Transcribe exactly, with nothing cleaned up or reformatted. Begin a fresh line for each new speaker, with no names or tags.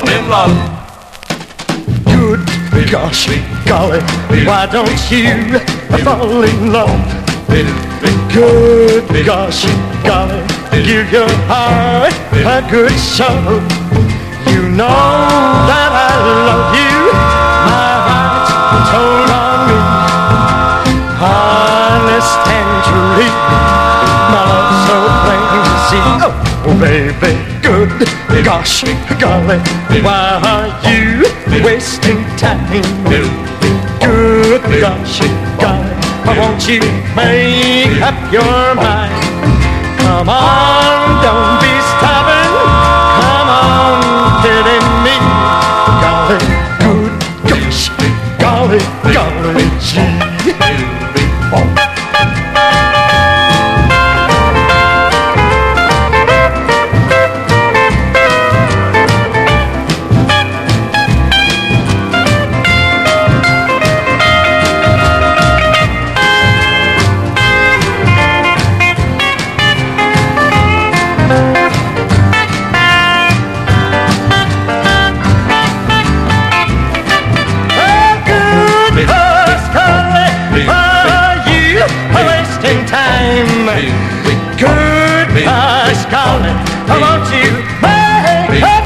in love.
Good gosh, golly, why don't you fall in love? Good gosh, golly, give your heart a good show. You know that I love you, my heart's told on me. Honest and true, my love's so plain to see. Oh, baby, good gosh, golly, why are you wasting time? Good gosh, golly, why won't you make up your mind? Come on, don't be stubborn. Come on, kidding me. Golly, good gosh, golly, golly gee.